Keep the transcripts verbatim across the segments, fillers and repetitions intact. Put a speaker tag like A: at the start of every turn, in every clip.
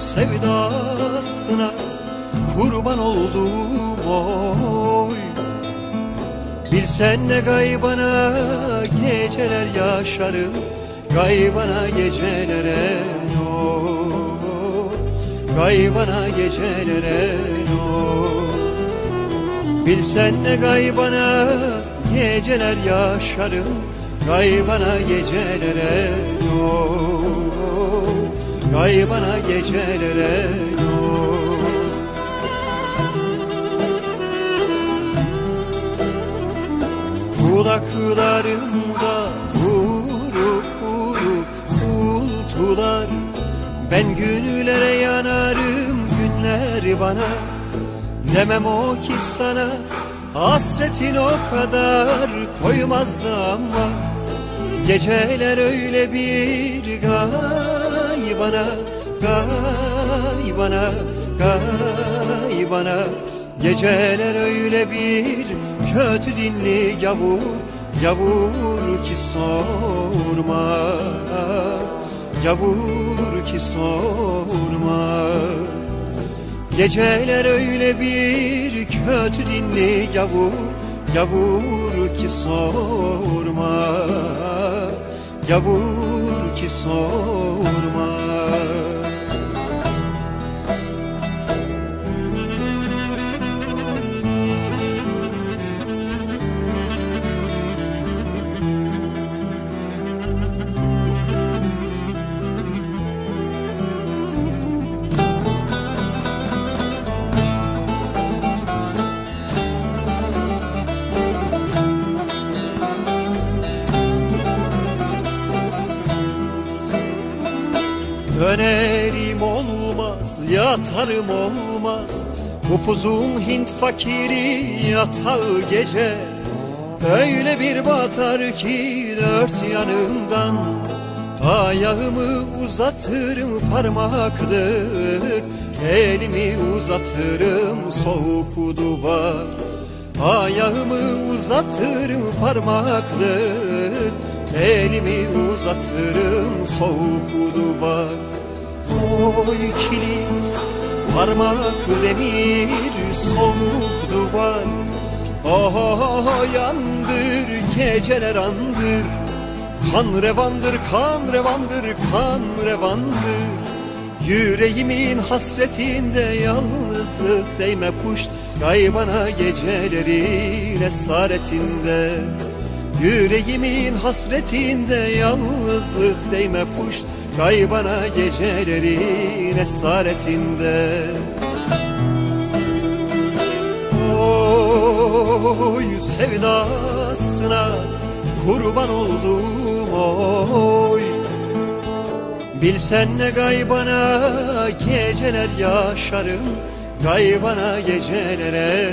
A: sevdasına kurban oldum oy. Bilsen ne gaybana geceler yaşarım, gaybana gecelere oy, gaybana gecelere oy. Bilsen ne gaybana geceler yaşarım, gaybana gecelere oy, gaybana gecelere oy. Kulaklarımda kuru kuru kultular, ben günlere yanarım, günler bana. Demem o ki sana, hasretin o kadar koymazdı ama geceler öyle bir gaybana, gaybana, gaybana. Geceler öyle bir kötü dinli yavur, yavur ki sorma, yavur ki sorma. Geceler öyle bir kötü dinli yavur, yavur ki sorma, yavur ki sorma. Dönerim olmaz, yatarım olmaz, upuzun Hint fakiri yatağı gece. Öyle bir batar ki dört yanımdan, ayağımı uzatırım parmaklık, elimi uzatırım soğuk duvar. Ayağımı uzatırım parmaklık, elimi uzatırım soğuk duvar. Oy kilit, parmak demir, soğuk duvar. Oh yandır, geceler andır, kan revandır, kan revandır, kan revandır. Yüreğimin hasretinde yalnızlık değme puşt, gaybana gecelerin esaretinde. Yüreğimin hasretinde yalnızlık değme puşt, gaybana gecelerin esaretinde. Oy sevdasına kurban oldum oy. Bilsen ne gaybana geceler yaşarım, gaybana gecelere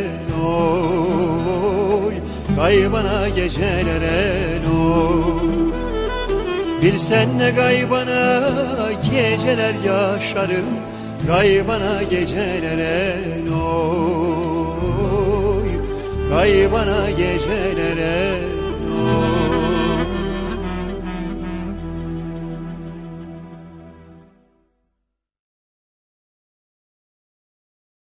A: oy, gaybana gecelere oy. Bilsen ne gaybana geceler yaşarım, gaybana gecelere oy, gaybana gecelere oy.